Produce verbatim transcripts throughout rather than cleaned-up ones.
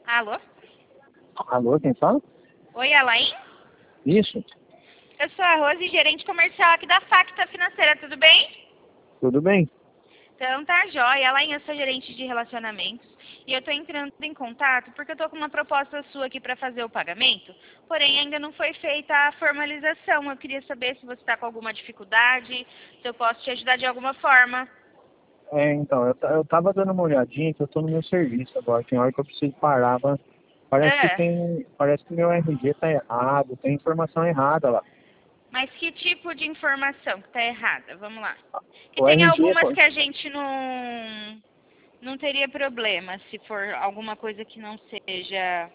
Alô? Alô, quem fala? Oi, Alain? Isso, Eu sou a Rose, gerente comercial aqui da Facta Financeira, tudo bem? tudo bem? Então tá jóia. Alain, eu sou gerente de relacionamentos e eu tô entrando em contato porque eu tô com uma proposta sua aqui para fazer o pagamento, porém ainda não foi feita a formalização. Eu queria saber se você está com alguma dificuldade, se eu posso te ajudar de alguma forma. É, então, eu, ta- eu tava dando uma olhadinha que eu tô no meu serviço agora, tem hora que eu preciso parar, mas parece que É, tem, parece que meu R G tá errado, tem informação errada lá. mas que tipo de informação que tá errada? Vamos lá. Que O tem R G, algumas pô, que a gente não não teria problema se for alguma coisa que não seja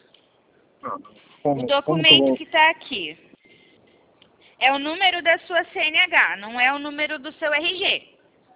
o como, como que eu documento vou... que está aqui. É o número da sua C N H, não é o número do seu R G.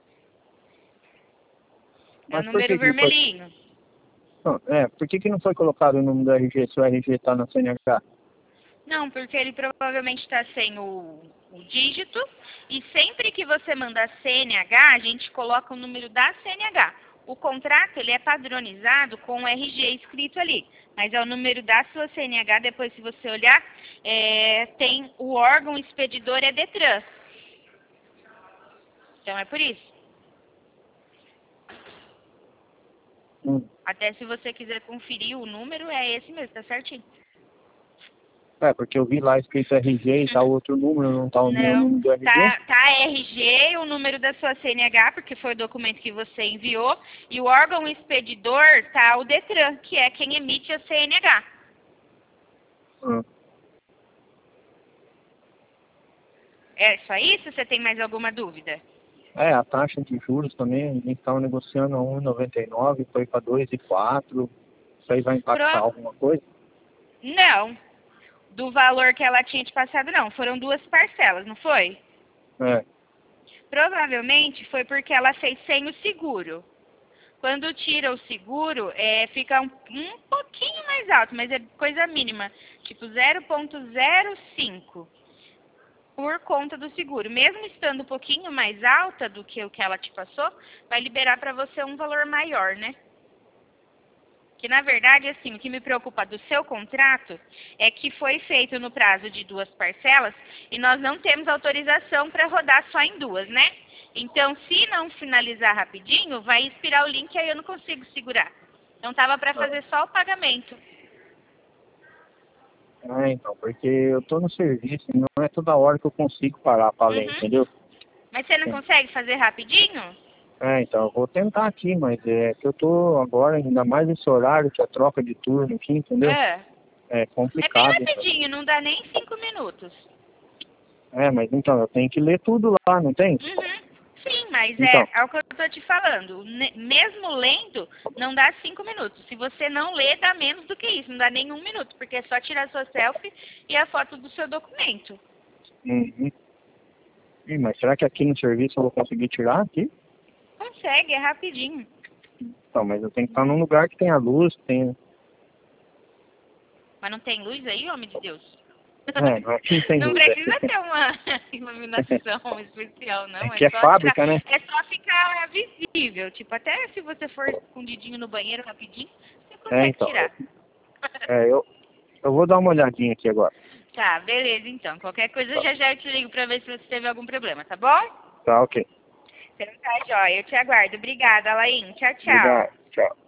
É o Mas por número que que não foi... vermelhinho. Não, é, por que que não foi colocado o número do R G se o R G tá na C N H? Não, porque ele provavelmente está sem o, o dígito. E sempre que você manda C N H, a gente coloca o número da C N H. O contrato ele é padronizado com o R G escrito ali. Mas é o número da sua C N H, depois se você olhar, é, tem o órgão expedidor é Detran. Então é por isso. Hum. Até se você quiser conferir o número, é esse mesmo, tá certinho. É, porque eu vi lá escrito R G e tá outro número, não tá o meu Não, número do R G? tá, tá R G, o número da sua C N H, porque foi o documento que você enviou, e o órgão expedidor tá o Detran, que é quem emite a C N H. Hum. É isso aí? Se você tem mais alguma dúvida? É, a taxa de juros também, a gente estava negociando a um vírgula noventa e nove, foi para dois vírgula quatro. Isso aí vai impactar Pro... alguma coisa? Não, do valor que ela tinha te passado, não. Foram duas parcelas, não foi? É. Provavelmente foi porque ela fez sem o seguro. Quando tira o seguro, é, fica um, um pouquinho mais alto, mas é coisa mínima, tipo zero vírgula zero cinco por conta do seguro. Mesmo estando um pouquinho mais alta do que o que ela te passou, vai liberar para você um valor maior, né? Que na verdade, assim, o que me preocupa do seu contrato é que foi feito no prazo de duas parcelas e nós não temos autorização para rodar só em duas, né? Então, se não finalizar rapidinho, vai expirar o link e aí eu não consigo segurar. Então, tava para fazer só o pagamento. É, então, porque eu tô no serviço e não é toda hora que eu consigo parar para ler, Uhum. entendeu? Mas você não consegue fazer rapidinho? É, então, eu vou tentar aqui, mas é que eu tô agora, ainda mais nesse horário, que é troca de turno aqui, entendeu? É. É É bem complicado, então. rapidinho, não dá nem cinco minutos. É, mas então, eu tenho que ler tudo lá, não tem? Uhum. Sim, mas Então, é, é o que eu tô te falando. Ne- Mesmo lendo, não dá cinco minutos. Se você não lê, dá menos do que isso. Não dá nem um minuto, porque é só tirar sua selfie e a foto do seu documento. uhum. Ih, mas será que aqui no serviço eu vou conseguir tirar aqui? Consegue, é rapidinho. Então, mas eu tenho que estar num lugar que tenha luz, que tenha... Mas não tem luz aí, homem de Deus? É, não, aqui não tem Não luz, precisa é. ter uma iluminação especial, É não. É que é só tirar. fábrica, né? É só ficar visível. Tipo, até se você for escondidinho no banheiro rapidinho, você É, consegue então. tirar. É, eu, eu vou dar uma olhadinha aqui agora. Tá, beleza então. Qualquer coisa Tá, já já eu te ligo pra ver se você teve algum problema, tá bom? tá ok. Então tá, jóia. Eu te aguardo. Obrigada, Alain. Tchau, tchau. Obrigado. Tchau.